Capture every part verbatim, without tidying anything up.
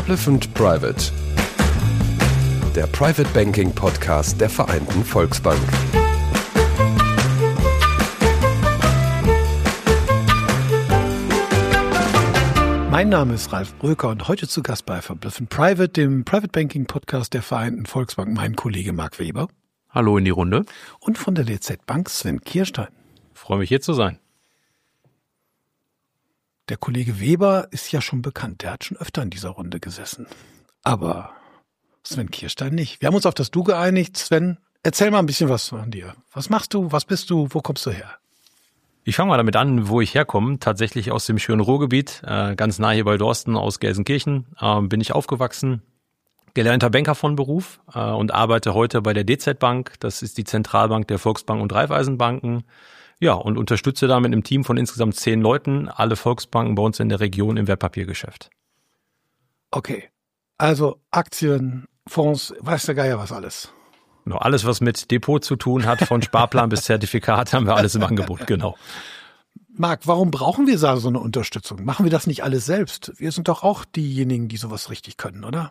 Verblüffend Private. Der Private Banking Podcast der Vereinten Volksbank. Mein Name ist Ralf Bröker und heute zu Gast bei Verblüffend Private, dem Private Banking Podcast der Vereinten Volksbank, mein Kollege Marc Weber. Hallo in die Runde. Und von der D Z Bank Sven Kierstein. Freue mich hier zu sein. Der Kollege Weber ist ja schon bekannt, der hat schon öfter in dieser Runde gesessen. Aber Sven Kierstein nicht. Wir haben uns auf das Du geeinigt. Sven, erzähl mal ein bisschen was von dir. Was machst du, was bist du, wo kommst du her? Ich fange mal damit an, wo ich herkomme. Tatsächlich aus dem schönen Ruhrgebiet, äh, ganz nah hier bei Dorsten, aus Gelsenkirchen, äh, bin ich aufgewachsen. Gelernter Banker von Beruf äh, und arbeite heute bei der D Z Bank. Das ist die Zentralbank der Volksbanken und Raiffeisenbanken. Ja, und unterstütze da mit einem Team von insgesamt zehn Leuten alle Volksbanken bei uns in der Region im Wertpapiergeschäft. Okay, also Aktien, Fonds, weiß der Geier was alles. Genau, alles, was mit Depot zu tun hat, von Sparplan bis Zertifikat, haben wir alles im Angebot, genau. Marc, warum brauchen wir so eine Unterstützung? Machen wir das nicht alles selbst? Wir sind doch auch diejenigen, die sowas richtig können, oder?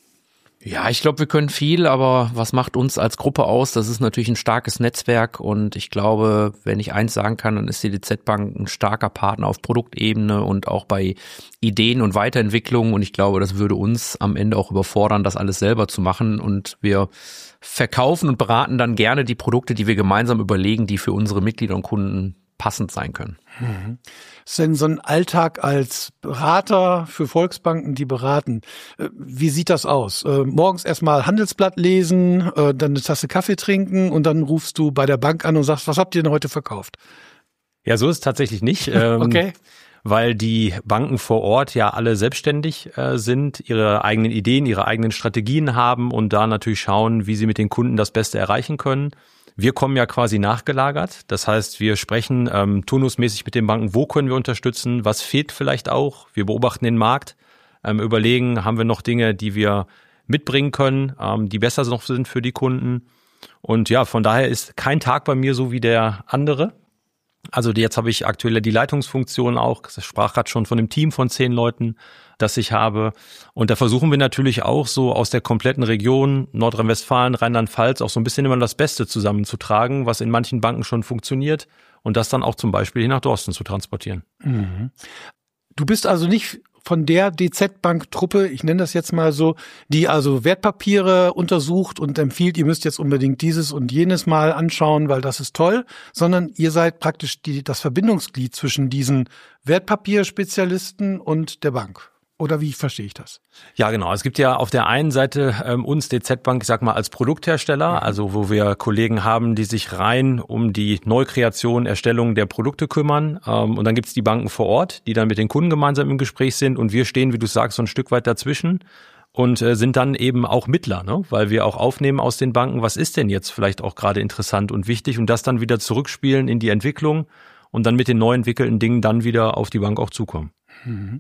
Ja, ich glaube, wir können viel, aber was macht uns als Gruppe aus? Das ist natürlich ein starkes Netzwerk und ich glaube, wenn ich eins sagen kann, dann ist die D Z Bank ein starker Partner auf Produktebene und auch bei Ideen und Weiterentwicklung und ich glaube, das würde uns am Ende auch überfordern, das alles selber zu machen und wir verkaufen und beraten dann gerne die Produkte, die wir gemeinsam überlegen, die für unsere Mitglieder und Kunden passend sein können. Mhm. Ist denn so ein Alltag als Berater für Volksbanken, die beraten, wie sieht das aus? Äh, morgens erstmal Handelsblatt lesen, äh, dann eine Tasse Kaffee trinken und dann rufst du bei der Bank an und sagst, was habt ihr denn heute verkauft? Ja, so ist es tatsächlich nicht. Ähm, okay. Weil die Banken vor Ort ja alle selbstständig äh, sind, ihre eigenen Ideen, ihre eigenen Strategien haben und da natürlich schauen, wie sie mit den Kunden das Beste erreichen können. Wir kommen ja quasi nachgelagert. Das heißt, wir sprechen ähm, turnusmäßig mit den Banken, wo können wir unterstützen, was fehlt vielleicht auch. Wir beobachten den Markt, ähm, überlegen, haben wir noch Dinge, die wir mitbringen können, ähm, die besser noch sind für die Kunden. Und ja, von daher ist kein Tag bei mir so wie der andere. Also jetzt habe ich aktuell die Leitungsfunktion auch, ich sprach gerade schon von einem Team von zehn Leuten, das ich habe. Und da versuchen wir natürlich auch so aus der kompletten Region Nordrhein-Westfalen, Rheinland-Pfalz auch so ein bisschen immer das Beste zusammenzutragen, was in manchen Banken schon funktioniert und das dann auch zum Beispiel hier nach Dorsten zu transportieren. Mhm. Du bist also nicht von der D Z Bank-Truppe, ich nenne das jetzt mal so, die also Wertpapiere untersucht und empfiehlt, ihr müsst jetzt unbedingt dieses und jenes mal anschauen, weil das ist toll, sondern ihr seid praktisch die, das Verbindungsglied zwischen diesen Wertpapierspezialisten und der Bank. Oder wie verstehe ich das? Ja, genau. Es gibt ja auf der einen Seite ähm, uns D Z Bank, ich sag mal, als Produkthersteller, mhm. also wo wir Kollegen haben, die sich rein um die Neukreation, Erstellung der Produkte kümmern. Ähm, und dann gibt's die Banken vor Ort, die dann mit den Kunden gemeinsam im Gespräch sind. Und wir stehen, wie du sagst, so ein Stück weit dazwischen und äh, sind dann eben auch Mittler, ne? Weil wir auch aufnehmen aus den Banken, was ist denn jetzt vielleicht auch gerade interessant und wichtig und das dann wieder zurückspielen in die Entwicklung und dann mit den neu entwickelten Dingen dann wieder auf die Bank auch zukommen. Mhm.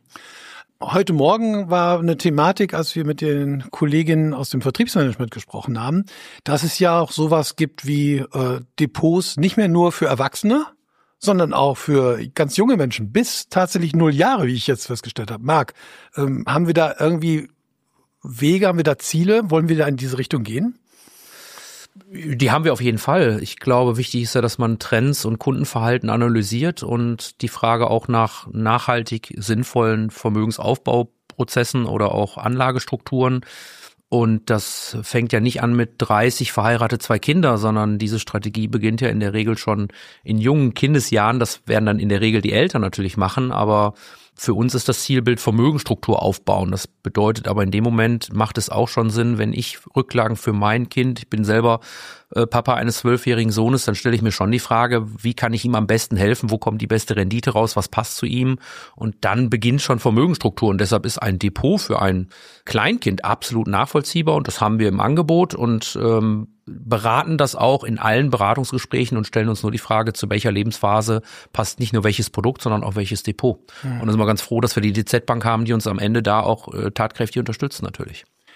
Heute Morgen war eine Thematik, als wir mit den Kolleginnen aus dem Vertriebsmanagement gesprochen haben, dass es ja auch sowas gibt wie äh, Depots, nicht mehr nur für Erwachsene, sondern auch für ganz junge Menschen, bis tatsächlich null Jahre, wie ich jetzt festgestellt habe. Marc, ähm, haben wir da irgendwie Wege, haben wir da Ziele? Wollen wir da in diese Richtung gehen? Die haben wir auf jeden Fall. Ich glaube, wichtig ist ja, dass man Trends und Kundenverhalten analysiert und die Frage auch nach nachhaltig sinnvollen Vermögensaufbauprozessen oder auch Anlagestrukturen. Und das fängt ja nicht an mit dreißig verheiratet, zwei Kinder, sondern diese Strategie beginnt ja in der Regel schon in jungen Kindesjahren. Das werden dann in der Regel die Eltern natürlich machen, aber für uns ist das Zielbild Vermögensstruktur aufbauen. Das bedeutet aber in dem Moment macht es auch schon Sinn, wenn ich Rücklagen für mein Kind, ich bin selber äh, Papa eines zwölfjährigen Sohnes, dann stelle ich mir schon die Frage, wie kann ich ihm am besten helfen, wo kommt die beste Rendite raus, was passt zu ihm und dann beginnt schon Vermögensstruktur und deshalb ist ein Depot für ein Kleinkind absolut nachvollziehbar und das haben wir im Angebot und ähm, beraten das auch in allen Beratungsgesprächen und stellen uns nur die Frage, zu welcher Lebensphase passt nicht nur welches Produkt, sondern auch welches Depot. Mhm. Und da sind wir ganz froh, dass wir die D Z Bank haben, die uns am Ende da auch äh, tatkräftig unterstützt natürlich.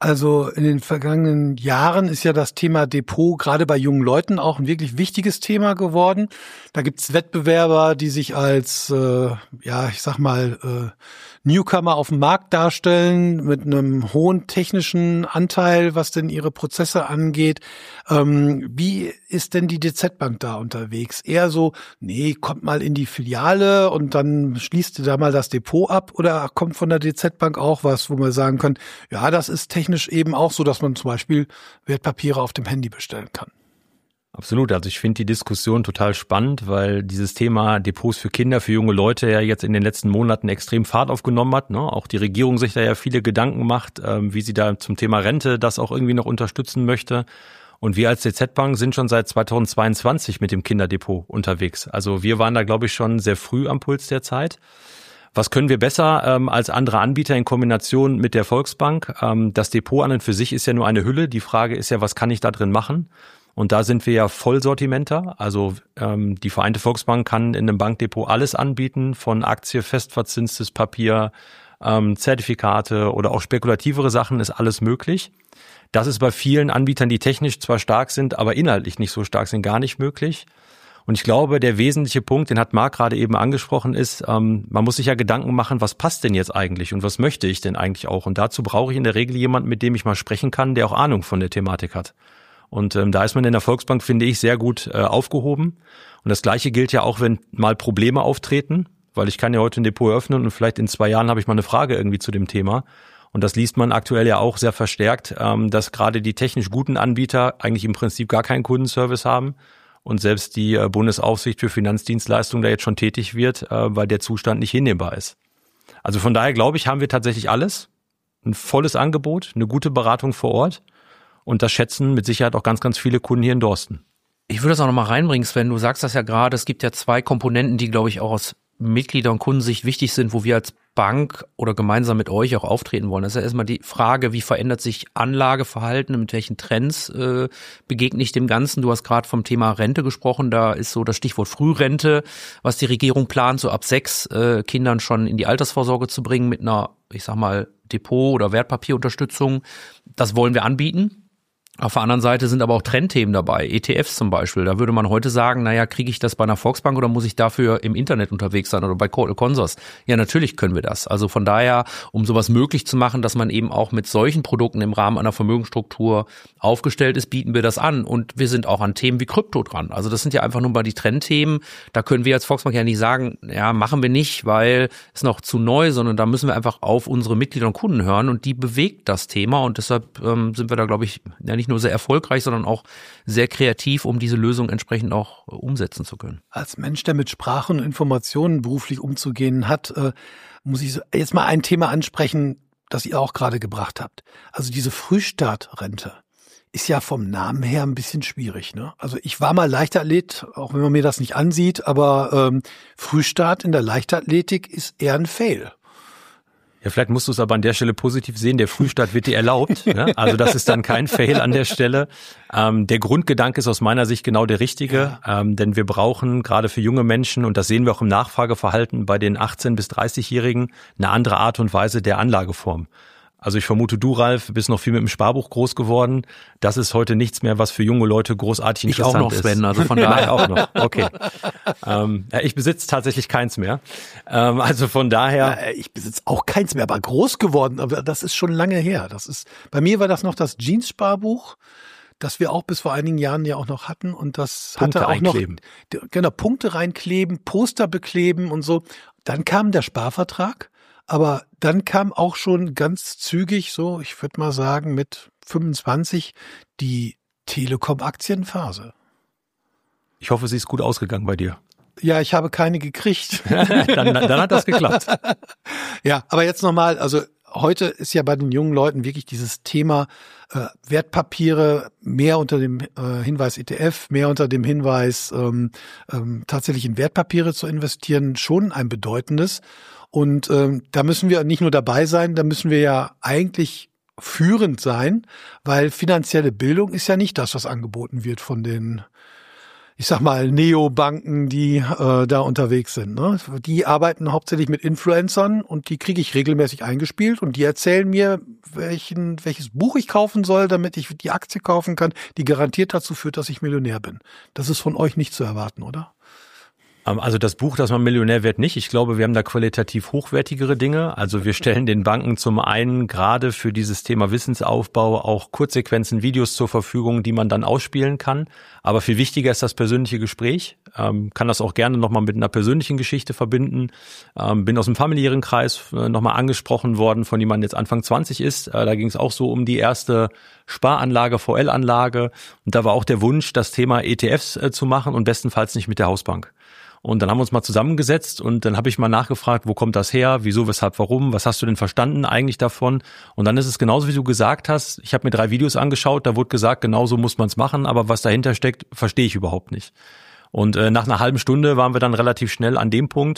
Also in den vergangenen Jahren ist ja das Thema Depot gerade bei jungen Leuten auch ein wirklich wichtiges Thema geworden. Da gibt's Wettbewerber, die sich als, äh, ja, ich sag mal, äh, Newcomer auf dem Markt darstellen mit einem hohen technischen Anteil, was denn ihre Prozesse angeht. Ähm, wie ist denn die D Z Bank da unterwegs? Eher so, nee, kommt mal in die Filiale und dann schließt ihr da mal das Depot ab, oder kommt von der D Z Bank auch was, wo man sagen kann, ja, das ist technisch eben auch so, dass man zum Beispiel Wertpapiere auf dem Handy bestellen kann? Absolut. Also ich finde die Diskussion total spannend, weil dieses Thema Depots für Kinder, für junge Leute ja jetzt in den letzten Monaten extrem Fahrt aufgenommen hat. Ne? Auch die Regierung sich da ja viele Gedanken macht, ähm, wie sie da zum Thema Rente das auch irgendwie noch unterstützen möchte. Und wir als D Z Bank sind schon seit zweitausendzweiundzwanzig mit dem Kinderdepot unterwegs. Also wir waren da, glaube ich, schon sehr früh am Puls der Zeit. Was können wir besser ähm, als andere Anbieter in Kombination mit der Volksbank? Ähm, das Depot an und für sich ist ja nur eine Hülle. Die Frage ist ja, was kann ich da drin machen? Und da sind wir ja Vollsortimenter. Also ähm, die Vereinte Volksbank kann in einem Bankdepot alles anbieten, von Aktie, festverzinstes Papier, ähm, Zertifikate oder auch spekulativere Sachen, ist alles möglich. Das ist bei vielen Anbietern, die technisch zwar stark sind, aber inhaltlich nicht so stark sind, gar nicht möglich. Und ich glaube, der wesentliche Punkt, den hat Marc gerade eben angesprochen, ist, ähm, man muss sich ja Gedanken machen, was passt denn jetzt eigentlich und was möchte ich denn eigentlich auch? Und dazu brauche ich in der Regel jemanden, mit dem ich mal sprechen kann, der auch Ahnung von der Thematik hat. Und ähm, da ist man in der Volksbank, finde ich, sehr gut äh, aufgehoben. Und das Gleiche gilt ja auch, wenn mal Probleme auftreten, weil ich kann ja heute ein Depot eröffnen und vielleicht in zwei Jahren habe ich mal eine Frage irgendwie zu dem Thema. Und das liest man aktuell ja auch sehr verstärkt, ähm, dass gerade die technisch guten Anbieter eigentlich im Prinzip gar keinen Kundenservice haben und selbst die äh, Bundesaufsicht für Finanzdienstleistungen da jetzt schon tätig wird, äh, weil der Zustand nicht hinnehmbar ist. Also von daher glaube ich, haben wir tatsächlich alles. Ein volles Angebot, eine gute Beratung vor Ort. Und das schätzen mit Sicherheit auch ganz, ganz viele Kunden hier in Dorsten. Ich würde das auch nochmal reinbringen, Sven. Du sagst das ja gerade, es gibt ja zwei Komponenten, die, glaube ich, auch aus Mitglieder- und Kundensicht wichtig sind, wo wir als Bank oder gemeinsam mit euch auch auftreten wollen. Das ist ja erstmal die Frage, wie verändert sich Anlageverhalten, mit welchen Trends äh, begegne ich dem Ganzen. Du hast gerade vom Thema Rente gesprochen, da ist so das Stichwort Frührente, was die Regierung plant, so ab sechs äh, Kindern schon in die Altersvorsorge zu bringen mit einer, ich sag mal, Depot- oder Wertpapierunterstützung. Das wollen wir anbieten. Auf der anderen Seite sind aber auch Trendthemen dabei, E T Fs zum Beispiel. Da würde man heute sagen, naja, kriege ich das bei einer Volksbank oder muss ich dafür im Internet unterwegs sein oder bei Consors? Ja, natürlich können wir das. Also von daher, um sowas möglich zu machen, dass man eben auch mit solchen Produkten im Rahmen einer Vermögensstruktur aufgestellt ist, bieten wir das an. Und wir sind auch an Themen wie Krypto dran. Also das sind ja einfach nur mal die Trendthemen. Da können wir als Volksbank ja nicht sagen, ja, machen wir nicht, weil es noch zu neu, sondern da müssen wir einfach auf unsere Mitglieder und Kunden hören und die bewegt das Thema. Und deshalb ähm, sind wir da, glaube ich, ja nicht nur sehr erfolgreich, sondern auch sehr kreativ, um diese Lösung entsprechend auch äh, umsetzen zu können. Als Mensch, der mit Sprachen und Informationen beruflich umzugehen hat, äh, muss ich jetzt mal ein Thema ansprechen, das ihr auch gerade gebracht habt. Also diese Frühstartrente ist ja vom Namen her ein bisschen schwierig, ne? Also ich war mal Leichtathlet, auch wenn man mir das nicht ansieht, aber ähm, Frühstart in der Leichtathletik ist eher ein Fail. Ja, vielleicht musst du es aber an der Stelle positiv sehen. Der Frühstart wird dir erlaubt. Ne? Also das ist dann kein Fail an der Stelle. Ähm, der Grundgedanke ist aus meiner Sicht genau der richtige. Ja. Ähm, denn wir brauchen gerade für junge Menschen, und das sehen wir auch im Nachfrageverhalten bei den achtzehn- bis dreißigjährigen, eine andere Art und Weise der Anlageform. Also ich vermute, du, Ralf, bist noch viel mit dem Sparbuch groß geworden. Das ist heute nichts mehr, was für junge Leute großartig interessant ist. Ich auch noch, Sven, also von daher auch noch. Okay. ähm, ja, ich besitze tatsächlich keins mehr. Ähm, also von daher. Ja, ich besitze auch keins mehr, aber groß geworden. Aber das ist schon lange her. Das ist, bei mir war das noch das Jeans-Sparbuch, das wir auch bis vor einigen Jahren ja auch noch hatten. Und das Punkte hatte auch einkleben. noch, genau, Punkte reinkleben, Poster bekleben und so. Dann kam der Sparvertrag. Aber dann kam auch schon ganz zügig, so ich würde mal sagen mit fünfundzwanzig, die Telekom-Aktienphase. Ich hoffe, sie ist gut ausgegangen bei dir. Ja, ich habe keine gekriegt. dann, dann hat das geklappt. Ja, aber jetzt nochmal, also heute ist ja bei den jungen Leuten wirklich dieses Thema äh, Wertpapiere mehr unter dem äh, Hinweis E T F, mehr unter dem Hinweis ähm, ähm, tatsächlich in Wertpapiere zu investieren, schon ein bedeutendes. Und ähm, da müssen wir nicht nur dabei sein, da müssen wir ja eigentlich führend sein, weil finanzielle Bildung ist ja nicht das, was angeboten wird von den ich sag mal, Neobanken, die äh, da unterwegs sind. Ne? Die arbeiten hauptsächlich mit Influencern und die kriege ich regelmäßig eingespielt und die erzählen mir, welchen, welches Buch ich kaufen soll, damit ich die Aktie kaufen kann, die garantiert dazu führt, dass ich Millionär bin. Das ist von euch nicht zu erwarten, oder? Also das Buch, dass man Millionär wird, nicht. Ich glaube, wir haben da qualitativ hochwertigere Dinge. Also wir stellen den Banken zum einen gerade für dieses Thema Wissensaufbau auch Kurzsequenzen, Videos zur Verfügung, die man dann ausspielen kann. Aber viel wichtiger ist das persönliche Gespräch. Ähm, kann das auch gerne nochmal mit einer persönlichen Geschichte verbinden. Ähm, bin aus dem familiären Kreis äh, nochmal angesprochen worden von jemandem, der jetzt Anfang zwanzig ist. Äh, da ging es auch so um die erste Sparanlage, V L-Anlage. Und da war auch der Wunsch, das Thema E T Fs äh, zu machen und bestenfalls nicht mit der Hausbank. Und dann haben wir uns mal zusammengesetzt und dann habe ich mal nachgefragt, wo kommt das her, wieso, weshalb, warum, was hast du denn verstanden eigentlich davon? Und dann ist es genauso, wie du gesagt hast, ich habe mir drei Videos angeschaut, da wurde gesagt, genauso muss man es machen, aber was dahinter steckt, verstehe ich überhaupt nicht. Und äh, nach einer halben Stunde waren wir dann relativ schnell an dem Punkt,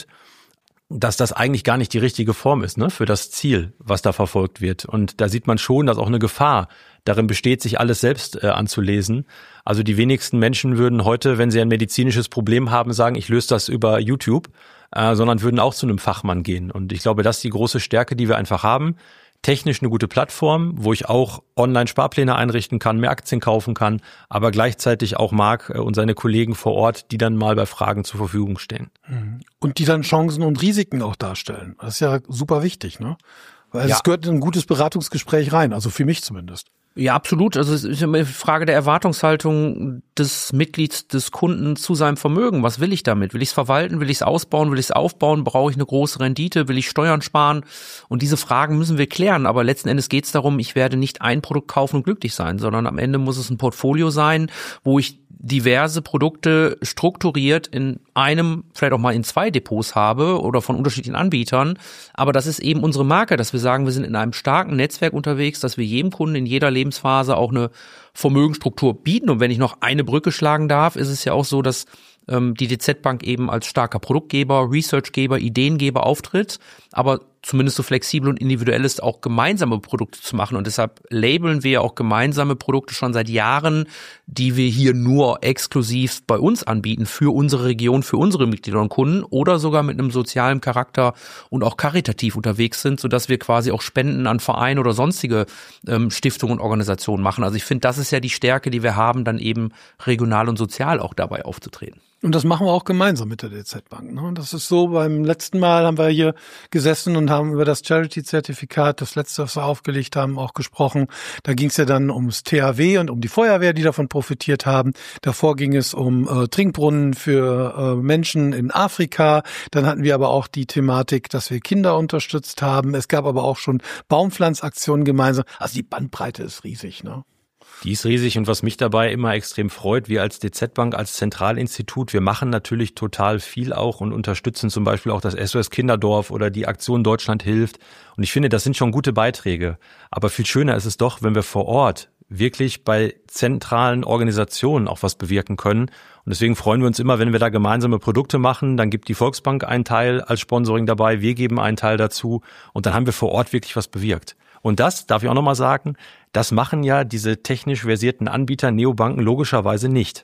dass das eigentlich gar nicht die richtige Form ist, ne, für das Ziel, was da verfolgt wird. Und da sieht man schon, dass auch eine Gefahr darin besteht, sich alles selbst äh, anzulesen. Also die wenigsten Menschen würden heute, wenn sie ein medizinisches Problem haben, sagen, ich löse das über YouTube, äh, sondern würden auch zu einem Fachmann gehen. Und ich glaube, das ist die große Stärke, die wir einfach haben. Technisch eine gute Plattform, wo ich auch Online-Sparpläne einrichten kann, mehr Aktien kaufen kann, aber gleichzeitig auch Marc und seine Kollegen vor Ort, die dann mal bei Fragen zur Verfügung stehen. Und die dann Chancen und Risiken auch darstellen. Das ist ja super wichtig, ne? Weil Ja. es gehört in ein gutes Beratungsgespräch rein, also für mich zumindest. Ja, absolut. Also es ist eine Frage der Erwartungshaltung des Mitglieds, des Kunden zu seinem Vermögen. Was will ich damit? Will ich es verwalten? Will ich es ausbauen? Will ich es aufbauen? Brauche ich eine große Rendite? Will ich Steuern sparen? Und diese Fragen müssen wir klären. Aber letzten Endes geht es darum, ich werde nicht ein Produkt kaufen und glücklich sein, sondern am Ende muss es ein Portfolio sein, wo ich diverse Produkte strukturiert in einem, vielleicht auch mal in zwei Depots habe oder von unterschiedlichen Anbietern. Aber das ist eben unsere Marke, dass wir sagen, wir sind in einem starken Netzwerk unterwegs, dass wir jedem Kunden in jeder Lebensphase auch eine Vermögensstruktur bieten. Und wenn ich noch eine Brücke schlagen darf, ist es ja auch so, dass ähm, die D Z Bank eben als starker Produktgeber, Researchgeber, Ideengeber auftritt, aber zumindest so flexibel und individuell ist, auch gemeinsame Produkte zu machen. Und deshalb labeln wir auch gemeinsame Produkte schon seit Jahren, die wir hier nur exklusiv bei uns anbieten, für unsere Region, für unsere Mitglieder und Kunden oder sogar mit einem sozialen Charakter und auch karitativ unterwegs sind, sodass wir quasi auch Spenden an Vereine oder sonstige ähm, Stiftungen und Organisationen machen. Also ich finde, das ist ja die Stärke, die wir haben, dann eben regional und sozial auch dabei aufzutreten. Und das machen wir auch gemeinsam mit der D Z Bank. Ne? Das ist so, beim letzten Mal haben wir hier gesessen und haben über das Charity-Zertifikat, das letzte, was wir aufgelegt haben, auch gesprochen. Da ging es ja dann ums T H W und um die Feuerwehr, die davon profitiert haben. Davor ging es um äh, Trinkbrunnen für äh, Menschen in Afrika. Dann hatten wir aber auch die Thematik, dass wir Kinder unterstützt haben. Es gab aber auch schon Baumpflanzaktionen gemeinsam. Also die Bandbreite ist riesig, ne? Die ist riesig und was mich dabei immer extrem freut, wir als D Z Bank, als Zentralinstitut, wir machen natürlich total viel auch und unterstützen zum Beispiel auch das S O S Kinderdorf oder die Aktion Deutschland hilft. Und ich finde, das sind schon gute Beiträge. Aber viel schöner ist es doch, wenn wir vor Ort wirklich bei zentralen Organisationen auch was bewirken können. Und deswegen freuen wir uns immer, wenn wir da gemeinsame Produkte machen. Dann gibt die Volksbank einen Teil als Sponsoring dabei, wir geben einen Teil dazu und dann haben wir vor Ort wirklich was bewirkt. Und das, darf ich auch nochmal sagen, das machen ja diese technisch versierten Anbieter, Neobanken, logischerweise nicht.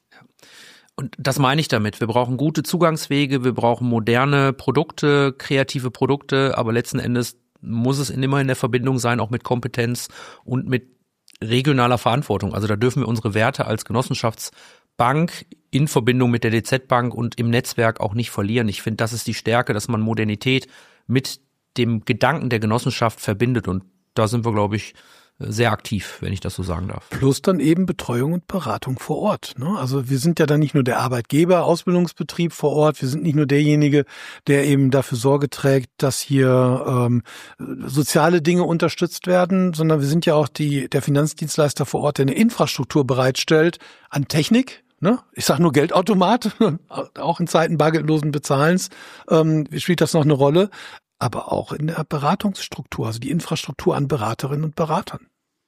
Und das meine ich damit. Wir brauchen gute Zugangswege, wir brauchen moderne Produkte, kreative Produkte, aber letzten Endes muss es immer in der Verbindung sein, auch mit Kompetenz und mit regionaler Verantwortung. Also da dürfen wir unsere Werte als Genossenschaftsbank in Verbindung mit der D Z Bank und im Netzwerk auch nicht verlieren. Ich finde, das ist die Stärke, dass man Modernität mit dem Gedanken der Genossenschaft verbindet und da sind wir, glaube ich, sehr aktiv, wenn ich das so sagen darf. Plus dann eben Betreuung und Beratung vor Ort. Ne? Also wir sind ja dann nicht nur der Arbeitgeber, Ausbildungsbetrieb vor Ort, wir sind nicht nur derjenige, der eben dafür Sorge trägt, dass hier ähm, soziale Dinge unterstützt werden, sondern wir sind ja auch die der Finanzdienstleister vor Ort, der eine Infrastruktur bereitstellt an Technik. Ne? Ich sage nur Geldautomat, auch in Zeiten bargeldlosen Bezahlens ähm, spielt das noch eine Rolle. Aber auch in der Beratungsstruktur, also die Infrastruktur an Beraterinnen und Beratern.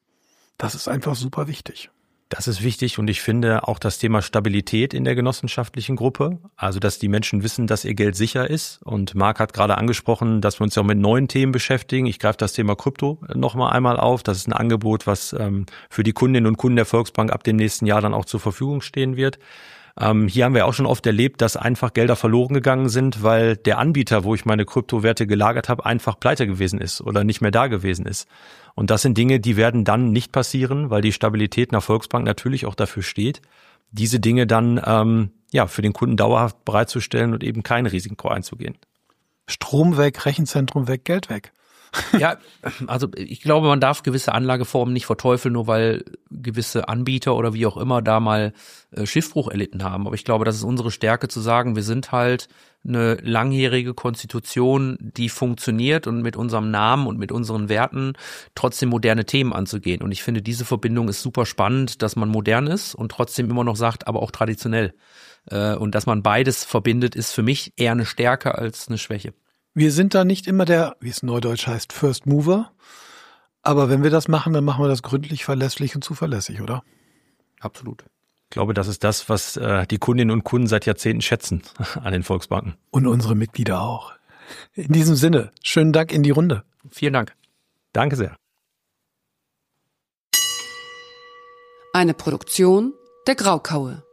Das ist einfach super wichtig. Das ist wichtig und ich finde auch das Thema Stabilität in der genossenschaftlichen Gruppe, also dass die Menschen wissen, dass ihr Geld sicher ist. Und Marc hat gerade angesprochen, dass wir uns ja auch mit neuen Themen beschäftigen. Ich greife das Thema Krypto noch mal einmal auf. Das ist ein Angebot, was ähm, für die Kundinnen und Kunden der Volksbank ab dem nächsten Jahr dann auch zur Verfügung stehen wird. Ähm, hier haben wir auch schon oft erlebt, dass einfach Gelder verloren gegangen sind, weil der Anbieter, wo ich meine Kryptowerte gelagert habe, einfach pleite gewesen ist oder nicht mehr da gewesen ist. Und das sind Dinge, die werden dann nicht passieren, weil die Stabilität einer Volksbank natürlich auch dafür steht, diese Dinge dann ähm, ja für den Kunden dauerhaft bereitzustellen und eben kein Risiko einzugehen. Strom weg, Rechenzentrum weg, Geld weg. Ja, also ich glaube, man darf gewisse Anlageformen nicht verteufeln, nur weil gewisse Anbieter oder wie auch immer da mal äh, Schiffbruch erlitten haben. Aber ich glaube, das ist unsere Stärke zu sagen, wir sind halt eine langjährige Konstitution, die funktioniert und mit unserem Namen und mit unseren Werten trotzdem moderne Themen anzugehen. Und ich finde, diese Verbindung ist super spannend, dass man modern ist und trotzdem immer noch sagt, aber auch traditionell. Äh, und dass man beides verbindet, ist für mich eher eine Stärke als eine Schwäche. Wir sind da nicht immer der, wie es neudeutsch heißt, First Mover. Aber wenn wir das machen, dann machen wir das gründlich, verlässlich und zuverlässig, oder? Absolut. Ich glaube, das ist das, was äh, die Kundinnen und Kunden seit Jahrzehnten schätzen an den Volksbanken. Und unsere Mitglieder auch. In diesem Sinne, schönen Dank in die Runde. Vielen Dank. Danke sehr. Eine Produktion der Graukaue.